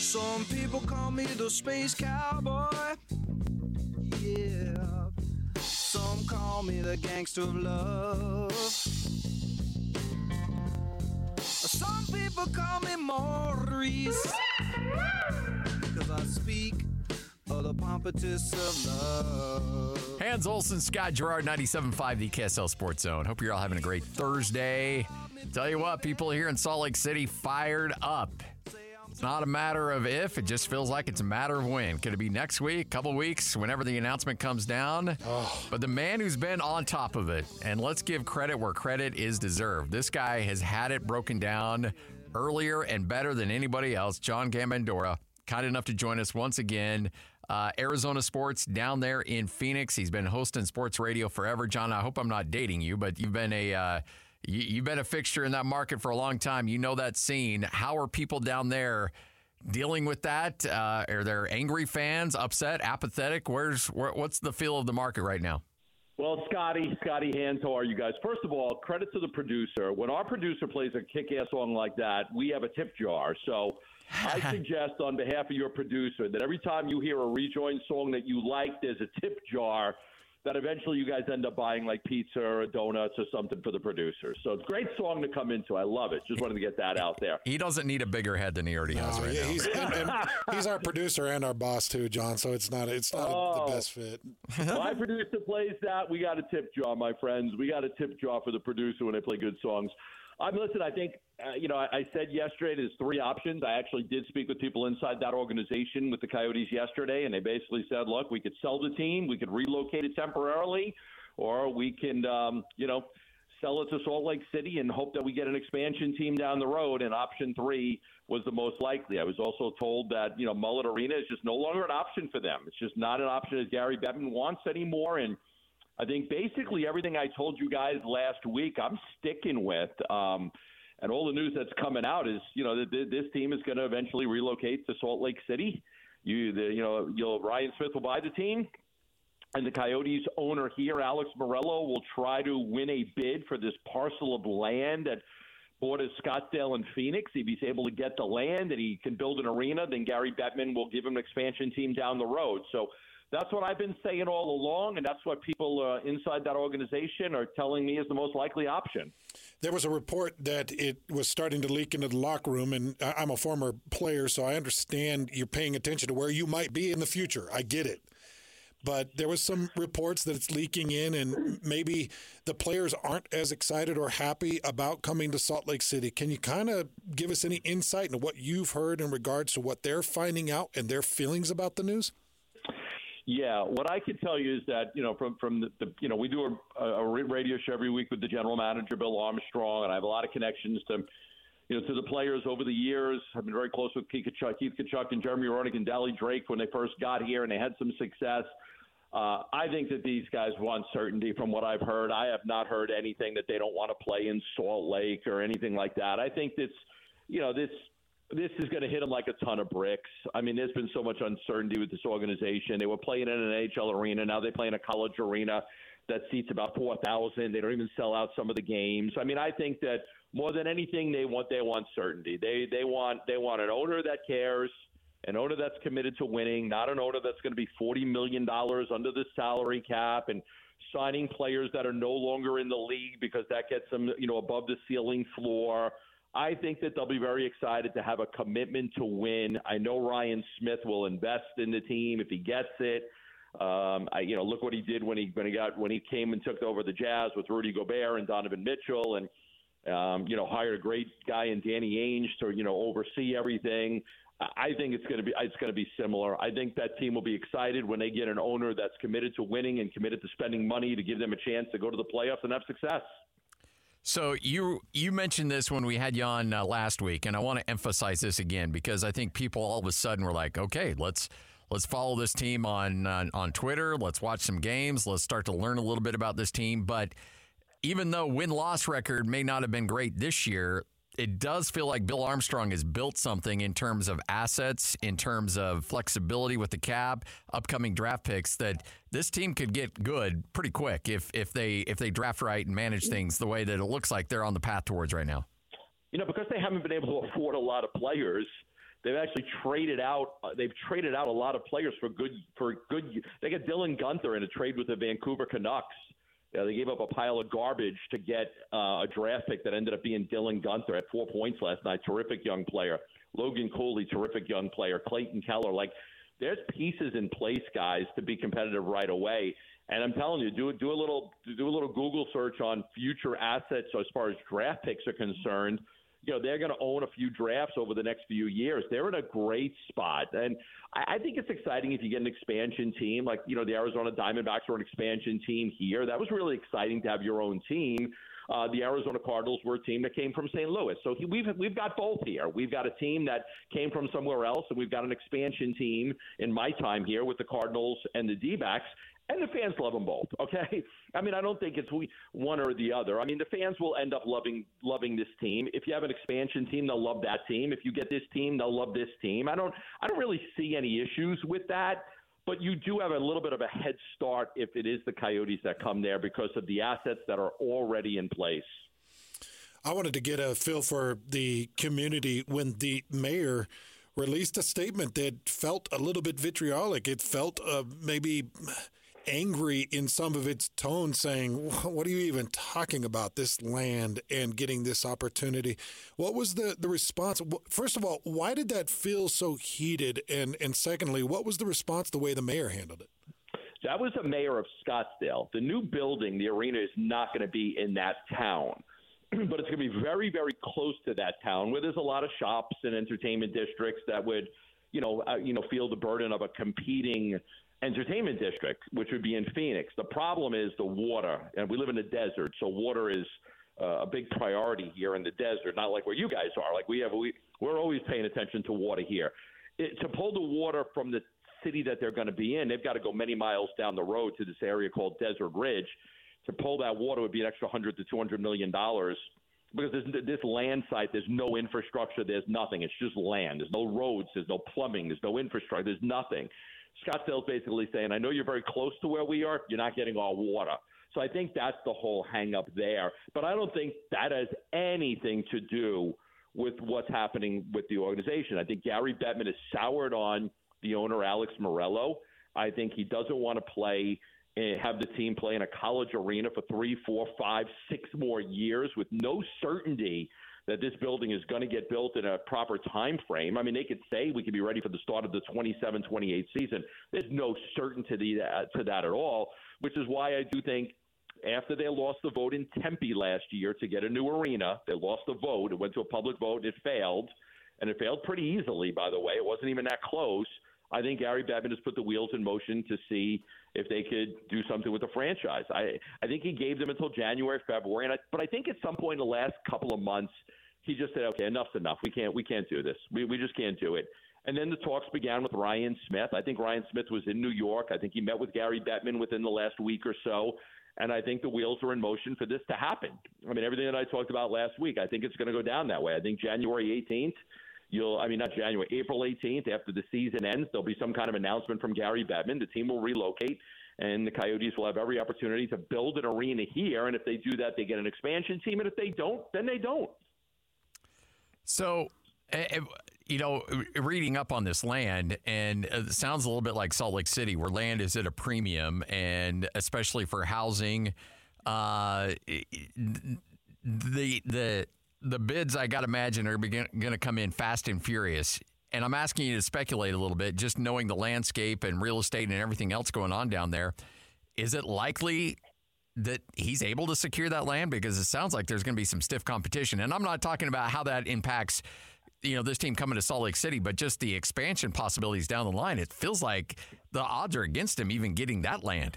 Some people call me the space cowboy. Yeah. Some call me the gangster of love. Some people call me Maurice, because I speak of the pompatus of love. Hans Olsen, Scott Gerard, 97.5, the KSL Sports Zone. Hope you're all having a great Thursday. Tell you what, people here in Salt Lake City fired up. It's not a matter of if, it just feels like it's a matter of when. Could it be next week, couple weeks, whenever the announcement comes down? Oh. But the man who's been on top of it, and let's give credit where credit is deserved. This guy has had it broken down earlier and better than anybody else. John Gambandora, kind enough to join us once again. Arizona Sports down there in Phoenix. He's been hosting sports radio forever. John, I hope I'm not dating you, but you've been a fixture in that market for a long time. You know that scene. How are people down there dealing with that? Are there angry fans, upset, apathetic? What's the feel of the market right now? Well, Scotty, Hans, how are you guys? First of all, credit to the producer. When our producer plays a kick-ass song like that, we have a tip jar. So I suggest on behalf of your producer that every time you hear a rejoin song that you like, there's a tip jar that eventually you guys end up buying like pizza or donuts or something for the producer. So it's a great song to come into. I love it. Just wanted to get that out there. He doesn't need a bigger head than he already has right now. He's our producer and our boss too, John, so it's not the best fit. My producer plays that. We got a tip jar, my friends. We got a tip jar for the producer when they play good songs. Listen, I think, I said yesterday there's three options. I actually did speak with people inside that organization with the Coyotes yesterday, and they basically said, look, we could sell the team, we could relocate it temporarily, or we can, sell it to Salt Lake City and hope that we get an expansion team down the road, and option three was the most likely. I was also told that, Mullet Arena is just no longer an option for them. It's just not an option that Gary Bettman wants anymore, and I think basically everything I told you guys last week, I'm sticking with. And all the news that's coming out is, that this team is going to eventually relocate to Salt Lake City. Ryan Smith will buy the team, and the Coyotes owner here, Alex Morello, will try to win a bid for this parcel of land that borders Scottsdale and Phoenix. If he's able to get the land and he can build an arena, then Gary Bettman will give him an expansion team down the road. So that's what I've been saying all along, and that's what people inside that organization are telling me is the most likely option. There was a report that it was starting to leak into the locker room, and I'm a former player, so I understand you're paying attention to where you might be in the future. I get it. But there was some reports that it's leaking in, and maybe the players aren't as excited or happy about coming to Salt Lake City. Can you kind of give us any insight into what you've heard in regards to what they're finding out and their feelings about the news? Yeah, what I can tell you is that, from the we do a radio show every week with the general manager, Bill Armstrong, and I have a lot of connections to the players over the years. I've been very close with Keith Tkachuk and Jeremy Roenick and Dally Drake when they first got here, and they had some success. I think that these guys want certainty from what I've heard. I have not heard anything that they don't want to play in Salt Lake or anything like that. I think this is going to hit them like a ton of bricks. I mean, there's been so much uncertainty with this organization. They were playing in an NHL arena. Now they play in a college arena that seats about 4,000. They don't even sell out some of the games. I mean, I think that more than anything, they want certainty. They want an owner that cares, an owner that's committed to winning, not an owner that's going to be $40 million under the salary cap and signing players that are no longer in the league because that gets them, above the ceiling floor. I think that they'll be very excited to have a commitment to win. I know Ryan Smith will invest in the team if he gets it. Look what he did when he came and took over the Jazz with Rudy Gobert and Donovan Mitchell, and hired a great guy in Danny Ainge to oversee everything. I think it's going to be similar. I think that team will be excited when they get an owner that's committed to winning and committed to spending money to give them a chance to go to the playoffs and have success. So you mentioned this when we had you on last week, and I want to emphasize this again because I think people all of a sudden were like, okay, let's follow this team on Twitter. Let's watch some games. Let's start to learn a little bit about this team. But even though win-loss record may not have been great this year, it does feel like Bill Armstrong has built something in terms of assets, in terms of flexibility with the cap, upcoming draft picks, that this team could get good pretty quick if they draft right and manage things the way that it looks like they're on the path towards right now. Because they haven't been able to afford a lot of players, They've actually traded out. They've traded out a lot of players for good. They got Dylan Guenther in a trade with the Vancouver Canucks. They gave up a pile of garbage to get a draft pick that ended up being Dylan Guenther at 4 points last night. Terrific young player. Logan Cooley, terrific young player. Clayton Keller. Like, there's pieces in place, guys, to be competitive right away. And I'm telling you, do a little Google search on future assets as far as draft picks are concerned. They're going to own a few drafts over the next few years. They're in a great spot. And I think it's exciting if you get an expansion team, like, the Arizona Diamondbacks were an expansion team here. That was really exciting to have your own team. The Arizona Cardinals were a team that came from St. Louis. So we've got both here. We've got a team that came from somewhere else, and we've got an expansion team in my time here with the Cardinals and the D-backs. And the fans love them both, okay? I mean, I don't think it's one or the other. I mean, the fans will end up loving this team. If you have an expansion team, they'll love that team. If you get this team, they'll love this team. I don't really see any issues with that, but you do have a little bit of a head start if it is the Coyotes that come there because of the assets that are already in place. I wanted to get a feel for the community when the mayor released a statement that felt a little bit vitriolic. It felt maybe angry in some of its tone, saying, what are you even talking about, this land and getting this opportunity? What was the response? First of all, why did that feel so heated? And secondly, what was the response, the way the mayor handled it? That was the mayor of Scottsdale. The new building, the arena, is not going to be in that town, but it's going to be very, very close to that town where there's a lot of shops and entertainment districts that would, feel the burden of a competing entertainment district, which would be in Phoenix. The problem is the water, and we live in a desert, so water is a big priority here in the desert, not like where you guys are. Like we're always paying attention to water here. To pull the water from the city that they're going to be in, they've got to go many miles down the road to this area called Desert Ridge. To pull that water would be an extra $100 to $200 million because this land site, there's no infrastructure, there's nothing. It's just land. There's no roads, there's no plumbing, there's no infrastructure, there's nothing. Scottsdale's basically saying, I know you're very close to where we are, you're not getting our water. So I think that's the whole hang-up there. But I don't think that has anything to do with what's happening with the organization. I think Gary Bettman is soured on the owner, Alex Morello. I think he doesn't want to have the team play in a college arena for 3, 4, 5, 6 more years with no certainty that this building is going to get built in a proper time frame. I mean, they could say we could be ready for the start of the 27-28 season. There's no certainty to that at all, which is why I do think after they lost the vote in Tempe last year to get a new arena, they lost the vote. It went to a public vote. It failed, and it failed pretty easily, by the way. It wasn't even that close. I think Gary Bettman has put the wheels in motion to see if they could do something with the franchise. I think he gave them until January, February, but I think at some point in the last couple of months, he just said, okay, enough's enough. We can't do this. We just can't do it. And then the talks began with Ryan Smith. I think Ryan Smith was in New York. I think he met with Gary Bettman within the last week or so. And I think the wheels are in motion for this to happen. I mean, everything that I talked about last week, I think it's going to go down that way. I think January 18th, April 18th, after the season ends, there'll be some kind of announcement from Gary Bettman. The team will relocate, and the Coyotes will have every opportunity to build an arena here. And if they do that, they get an expansion team. And if they don't, then they don't. So, reading up on this land, and it sounds a little bit like Salt Lake City, where land is at a premium, and especially for housing, the bids, I got to imagine, are going to come in fast and furious. And I'm asking you to speculate a little bit, just knowing the landscape and real estate and everything else going on down there. Is it likely that he's able to secure that land? Because it sounds like there's going to be some stiff competition. And I'm not talking about how that impacts, this team coming to Salt Lake City, but just the expansion possibilities down the line. It feels like the odds are against him even getting that land.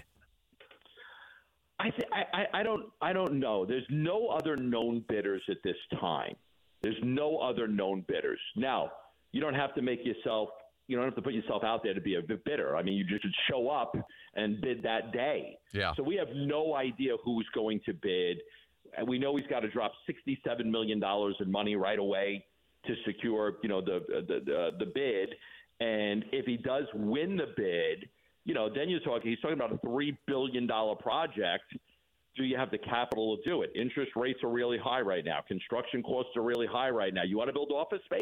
I don't know. There's no other known bidders at this time. There's no other known bidders. Now, you don't have to put yourself out there to be a bidder. I mean, you just should show up and bid that day. Yeah. So we have no idea who's going to bid. And we know he's got to drop $67 million in money right away to secure, the bid. And if he does win the bid, then he's talking about a $3 billion project. Do you have the capital to do it? Interest rates are really high right now. Construction costs are really high right now. You want to build office space?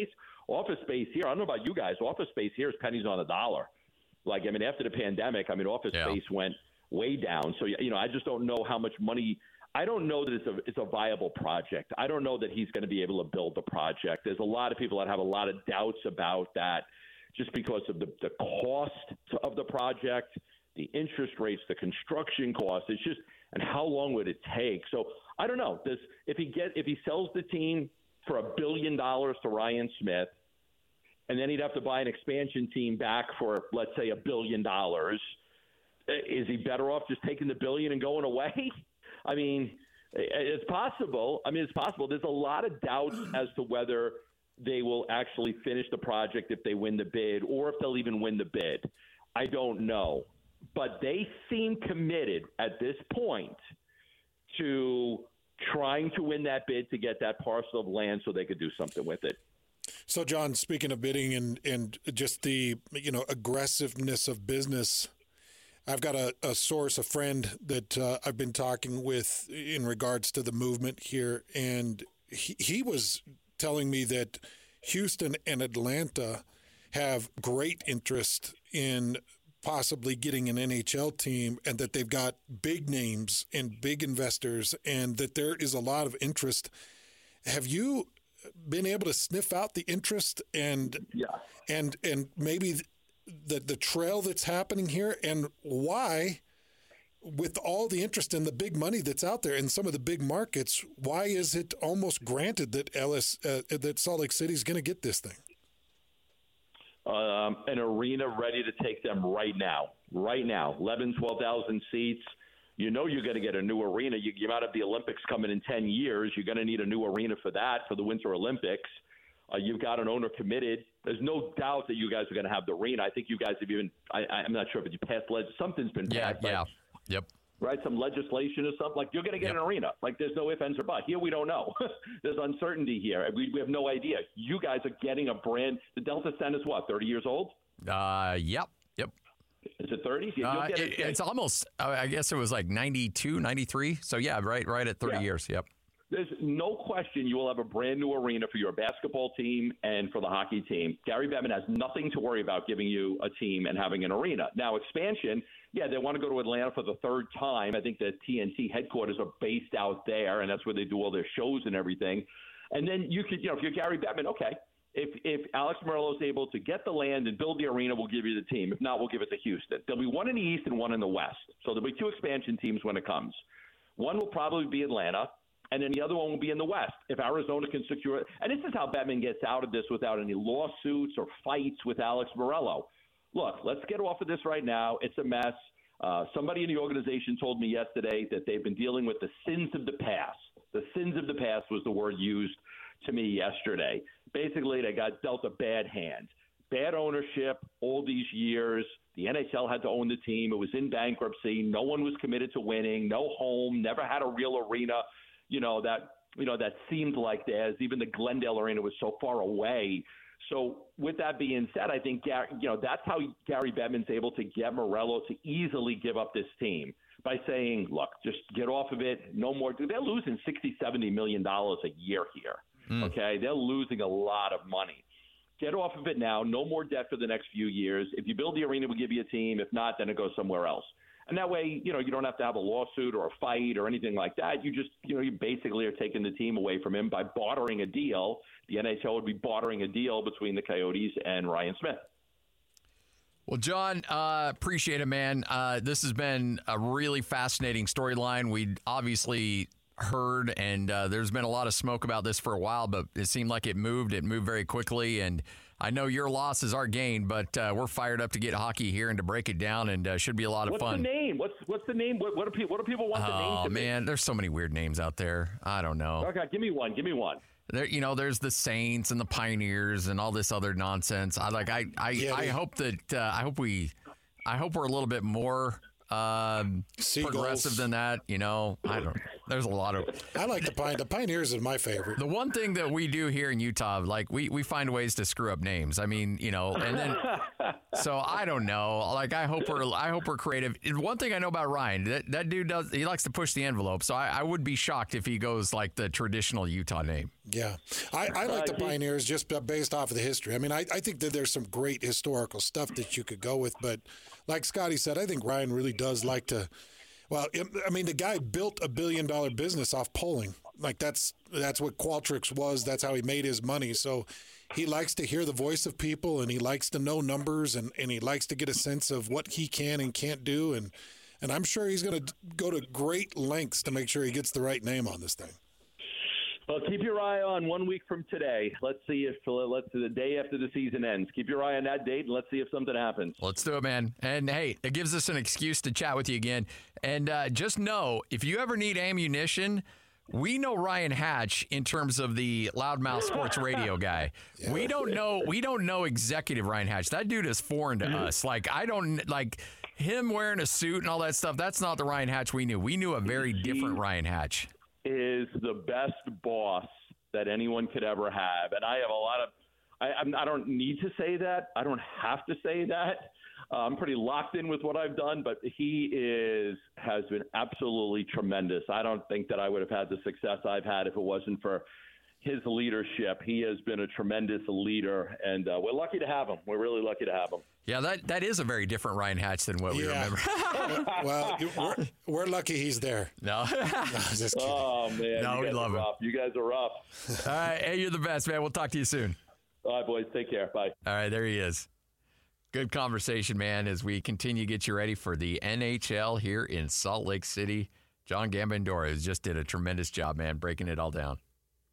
office space here, I don't know about you guys, office space here is pennies on the dollar. Like, I mean, after the pandemic, I mean, office space went way down. So, you know, I just don't know how much money. I don't know that it's a viable project. I don't know that he's going to be able to build the project. There's a lot of people that have a lot of doubts about that just because of the cost of the project, the interest rates, the construction costs. It's just, and how long would it take? So I don't know. If he sells the team for $1 billion to Ryan Smith, and then he'd have to buy an expansion team back for, let's say, $1 billion, is he better off just taking the $1 billion and going away? I mean, it's possible. There's a lot of doubts as to whether they will actually finish the project if they win the bid or if they'll even win the bid. I don't know. But they seem committed at this point to trying to win that bid to get that parcel of land so they could do something with it. So, John, speaking of bidding and just the, aggressiveness of business, I've got a source, a friend that I've been talking with in regards to the movement here, and he was telling me that Houston and Atlanta have great interest in possibly getting an NHL team, and that they've got big names and big investors, and that there is a lot of interest. Have you been able to sniff out the interest and maybe the trail that's happening here, and why, with all the interest and the big money that's out there in some of the big markets, why is it almost granted that that Salt Lake City is going to get this thing? An arena ready to take them right now, 11, 12,000 seats. You know you're going to get a new arena. You might have the Olympics coming in 10 years. You're going to need a new arena for that, for the Winter Olympics. You've got an owner committed. There's no doubt that you guys are going to have the arena. I think you guys have even I'm not sure if you passed something's been passed. Yep. Right, some legislation or something. Like, you're going to get an arena. Like, there's no ifs, ands, or buts. Here, we don't know. There's uncertainty here. We have no idea. You guys are getting a brand. The Delta Center is what, 30 years old? Yep. Is it 30? It's almost, I guess it was like 92, 93. So, yeah, right at 30 years. Yep. There's no question you will have a brand new arena for your basketball team and for the hockey team. Gary Bettman has nothing to worry about giving you a team and having an arena. Now, expansion, they want to go to Atlanta for the third time. I think the TNT headquarters are based out there, and that's where they do all their shows and everything. And then you could, if you're Gary Bettman, okay, if Alex Morello is able to get the land and build the arena, we'll give you the team. If not, we'll give it to Houston. There'll be one in the East and one in the West. So there'll be two expansion teams when it comes. One will probably be Atlanta, and then the other one will be in the West if Arizona can secure it. And this is how Bettman gets out of this without any lawsuits or fights with Alex Morello. Look, let's get off of this right now. It's a mess. Somebody in the organization told me yesterday that they've been dealing with the sins of the past. The sins of the past was the word used to me yesterday. Basically, they got dealt a bad hand. Bad ownership all these years. The NHL had to own the team. It was in bankruptcy. No one was committed to winning. No home. Never had a real arena. That seemed like theirs. Even the Glendale Arena was so far away. So with that being said, I think that's how Gary Bettman's able to get Morello to easily give up this team by saying, look, just get off of it. No more. They're losing $60-70 million a year here. Okay, they're losing a lot of money. Get off of it now. No more debt for the next few years. If you build the arena, we'll give you a team. If not, then it goes somewhere else. And that way, you don't have to have a lawsuit or a fight or anything like that. You just, you basically are taking the team away from him by bartering a deal. The NHL would be bartering a deal between the Coyotes and Ryan Smith. Well, John, appreciate it, man. This has been a really fascinating storyline. We obviously heard, and there's been a lot of smoke about this for a while, but it seemed like it moved very quickly. And I know your loss is our gain, but we're fired up to get hockey here and to break it down, and should be a lot of fun. What's the name? What's the name? What do people want the name to be? Oh, man, there's so many weird names out there. I don't know. Okay, give me one. There, there's the Saints and the Pioneers and all this other nonsense. I hope that I hope we're a little bit more progressive than that. I don't. There's a lot of. I like the Pioneers are my favorite. The one thing that we do here in Utah, like we find ways to screw up names. I mean, and then so I don't know. Like I hope we're creative. One thing I know about Ryan, that dude he likes to push the envelope. So I would be shocked if he goes like the traditional Utah name. Yeah, I like the Pioneers just based off of the history. I mean, I think that there's some great historical stuff that you could go with, but like Scotty said, I think Ryan really does like to. Well, I mean, the guy built $1 billion business off polling. Like that's what Qualtrics was. That's how he made his money. So he likes to hear the voice of people, and he likes to know numbers, and he likes to get a sense of what he can and can't do. And I'm sure he's going to go to great lengths to make sure he gets the right name on this thing. Well, keep your eye on 1 week from today. Let's see if the day after the season ends. Keep your eye on that date, and let's see if something happens. Let's do it, man. And, hey, it gives us an excuse to chat with you again. And just know, if you ever need ammunition, we know Ryan Hatch in terms of the Loudmouth Sports Radio guy. Yeah. We don't know executive Ryan Hatch. That dude is foreign to us. Like, I don't – like – him wearing a suit and all that stuff, that's not the Ryan Hatch we knew. We knew a very different Ryan Hatch. Is the best boss that anyone could ever have. And I have a lot of I don't need to say that. I don't have to say that. I'm pretty locked in with what I've done, but he has been absolutely tremendous. I don't think that I would have had the success I've had if it wasn't for his leadership. He has been a tremendous leader, and we're lucky to have him. We're really lucky to have him. Yeah, that is a very different Ryan Hatch than what we remember. Well, we're lucky he's there. No. Just kidding. Oh, man. No, we love him. You guys are rough. All right. Hey, you're the best, man. We'll talk to you soon. All right, boys. Take care. Bye. All right. There he is. Good conversation, man, as we continue to get you ready for the NHL here in Salt Lake City. John Gambandoro just did a tremendous job, man, breaking it all down.